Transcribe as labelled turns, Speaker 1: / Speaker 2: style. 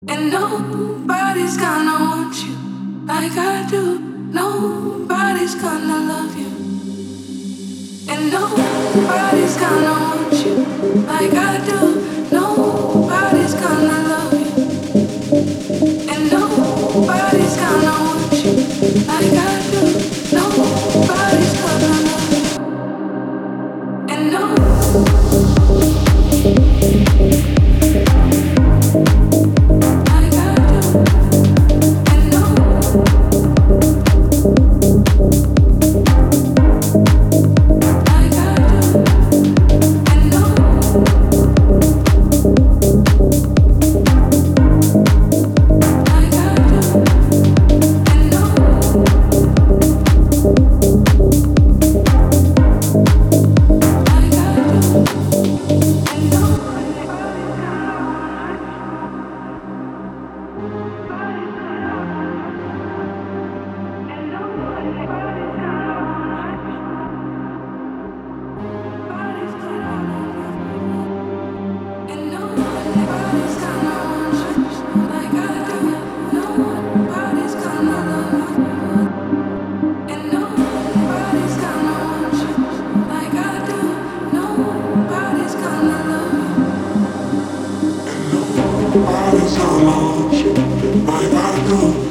Speaker 1: And nobody's gonna want you like I do. Nobody's gonna love you. And nobody's gonna want you like I do. Nobody's gonna love you. And nobody's gonna want you like I do. Nobody's gonna love you. And no.
Speaker 2: Nobody's gonna love you like I do.